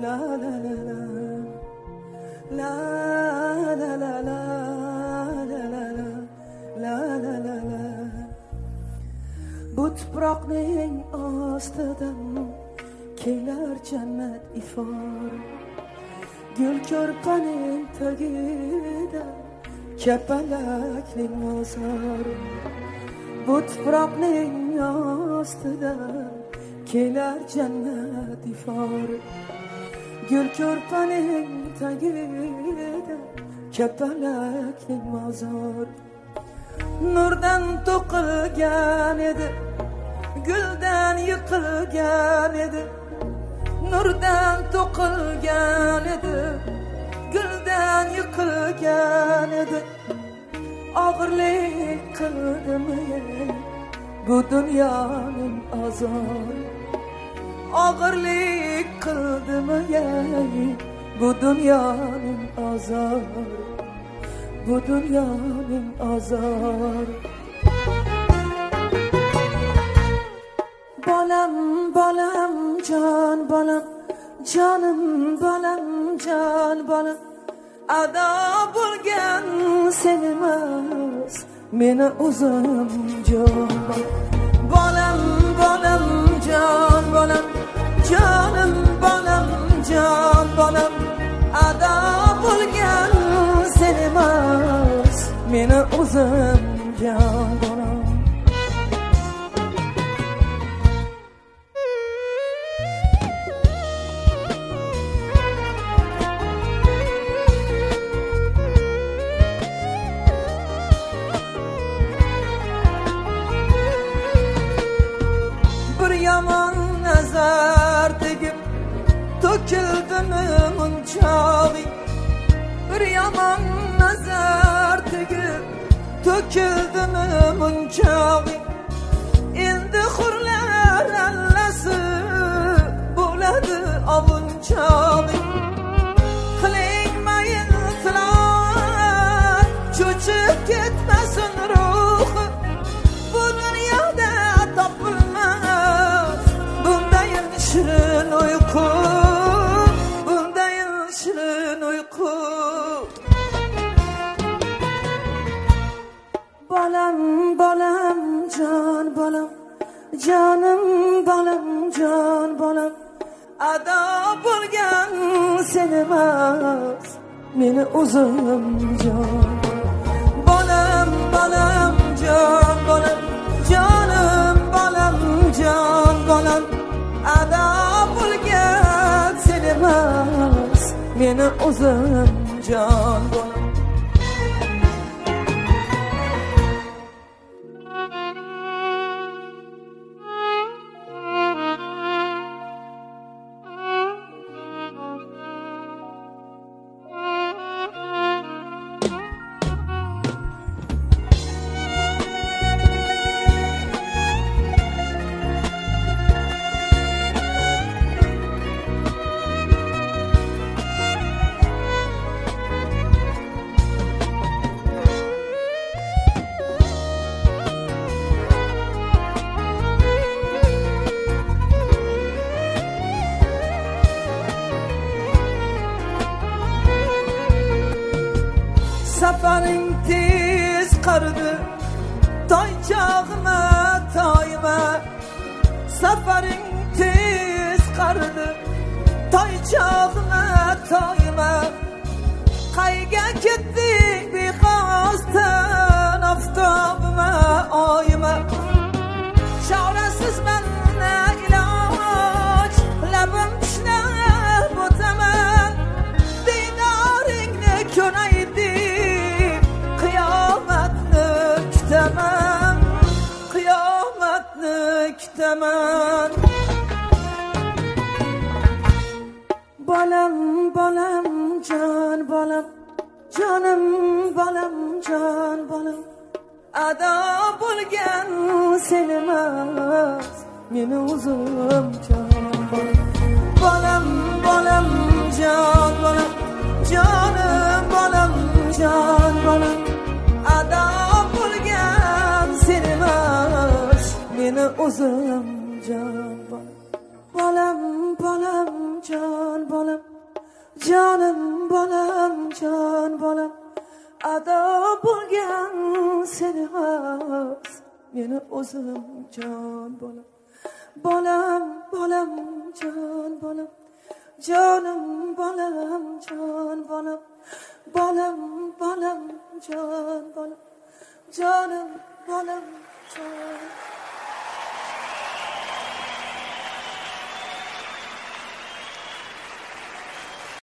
la la la la la la la la la la la la. Bu tuproqning ostidan kelar jannat ifor, gul ko'rpaning tagida kapalakning mozor. Bu tuproqning ostida kelar jannat ifor, gul ko'rpaning tagida kapalakning mozor. Nurdan to'qilgan edi, guldan yiqilgan edi. Nurdan to'qilgan edi, guldan yiqilgan edi. Og'irlik qildimi bu dunyoning azori? Og'irlik qildimi bu dunyoning azori? Bu dunyoning azori. Bolam, bolam, jon bolam, jonim bolam, jon bolam. Ado bo'lgan sen emas, meni o'zim jon bolam. Bolam, jon bolam, jonim bolam, jon bolam. Ado bo'lgan sen emas, meni o'zim jon bolam. Yomon nazar tegib to'kildimi munchoqing? Bir yomon nazar tegib to'kildimi munchoqing? Endi hurlar allasi bo'ladi ovunchoqing. Qiling mayin tilovat, cho'chib ketmasin ruhi. Bu dunyoda topilmas bundayin shirin uyqu, bundayin shirin uyqu. Bolam, bolam, jon bolam, jonim bolam, jon bolam. Ado bo'lgan sen emas, meni o'zim jon bolam. Bolam, jon bolam, jonim bolam, jon bolam. Ado bo'lgan sen emas, meni o'zim jon bolam. Safaring tez qardi, toychog'ima toyma. Safaring tez qardi, toychog'ima toyma. Qayga ketding bexosdan, oftobima oyma. Chorasizman na iloj, labim tishlab o'taman. Diydoringni ko'ray qiyomatni kutaman. Bolam, bolam, jon bolam, jonim bolam, jon bolam. Ado bo'lgan sen emas, meni o'zim jon bolam. Bolam, bolam, jon bolam, jonim bolam, jon bolam. Ado bo'lgan sen emas, meni o'zim jon bolam. bolam bolam jon bolam jonim bolam jon bolam ado bo'lgan seni xos meni o'zim jon bolam bolam bolam jon bolam jonim bolam jon bolam bolam bolam jon bolam jonim bolam jon